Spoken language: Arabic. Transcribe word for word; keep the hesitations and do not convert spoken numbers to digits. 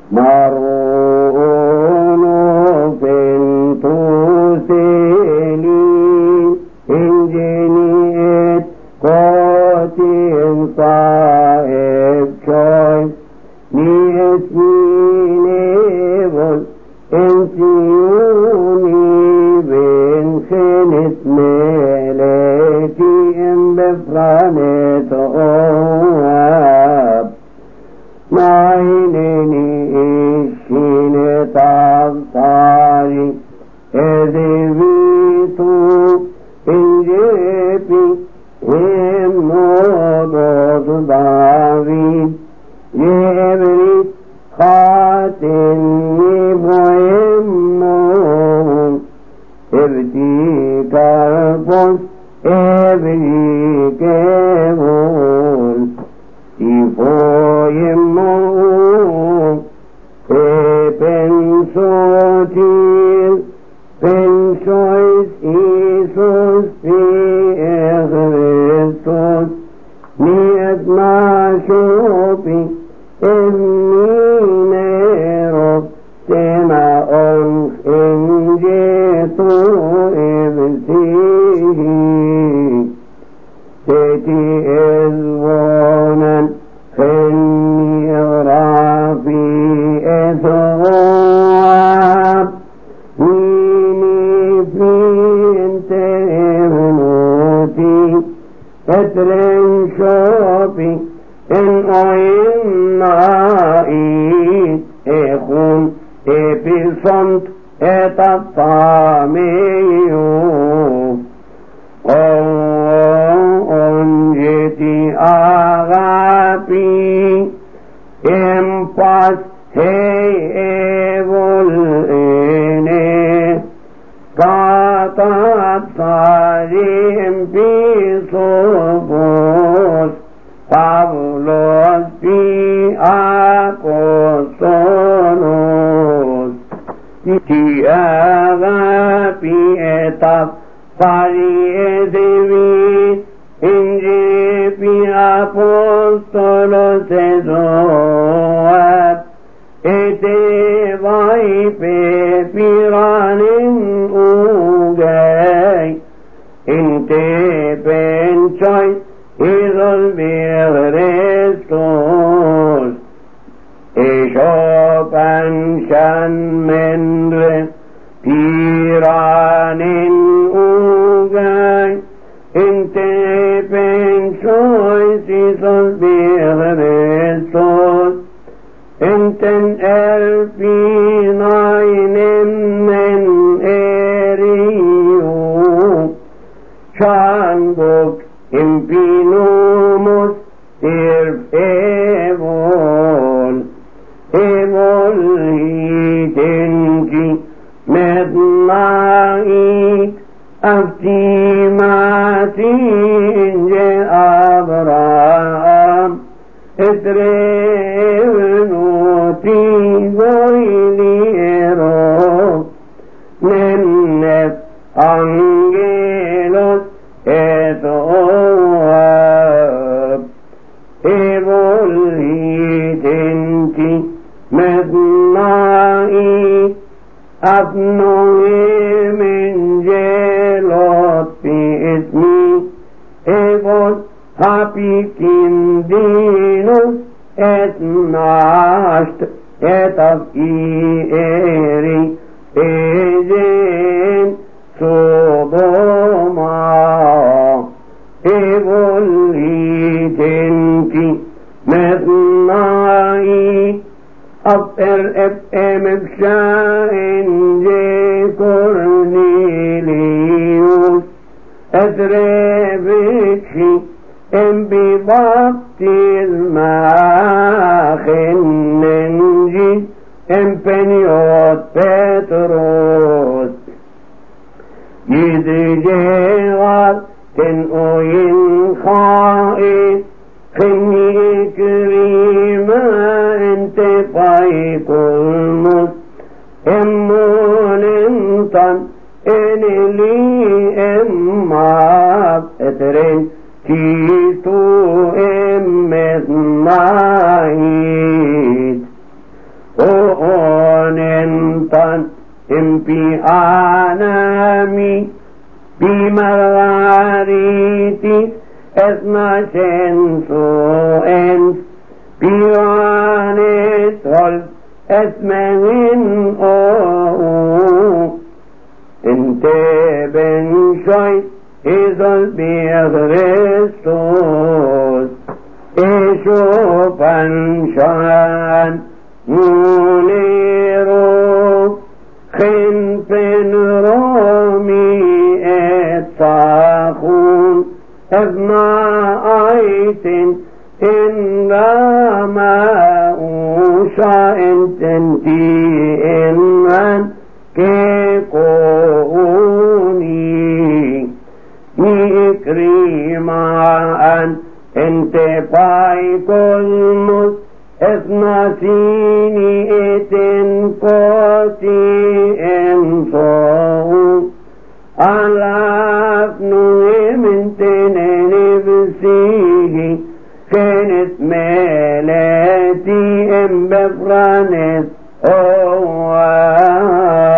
مرون فنتوسيلي إنجنيت قوتين صاحب شوي نيسمينيبل انسيوني بين خنت ملكي ام بفرانت اواب ناينيني اشينت ابطاري اذبيتو انجيبي هم نوضوط داويد يبري خاتم يبويمون ابتي كاربوس ابري كيبون يبويمون ابن صوتير بن شويس إيسوس في إغريستوس نيت ما شوفي إنينيرو سما أنخ إنجيتو إبسيه تتي إذوانا خني غرافي إثواب نيني فين تهنوتي أترين شوفي إن أين نائت إخون إبسنت إتطاميو أنجتي أغابي إمباس هي إبوليني قاطعت صاريم بصبوس Pavlos pi apostolos ti agapi etap pari edevit inge pi apostolos ezoat ete vai pe piranin ugay inte penchoy Idol Berestos Eshopan Shan Mendre Tiranin Ugay Inte Penchois Idol Berestos Enten Elpinainen Men Eriu Shanbuk Impinumus irv evol evol hidenki mednait aftimatinje Abraham etrevnuti goiliero nennet angelos et oab evolidenti mednai abnoem angelot pismi evol hapikindinus et nast et av ieri ezen Sodoma evolidenti mednai Aper ep emepshain je Cornelius et revici embibaptismachenengi empeniot Petros Yidrigegar ten oyin chait Chini krima ente paikulmus Emmonentan eneli emmab etren Titu emmet mait Oonentan impi anami bimararitis esnacenso ens pianes hol esmenin o inte ben shoy izol biagrestos esho panshan munero خنفن رومي اتساخون ابنا ايت ان راما اوشا انتنتي انان كيكوني نيكريما ان انت باي كلمس اثنتيني اتن قوتي انصو علافنو من تنين بسيه كانت مالاتي ام بفرانت اوه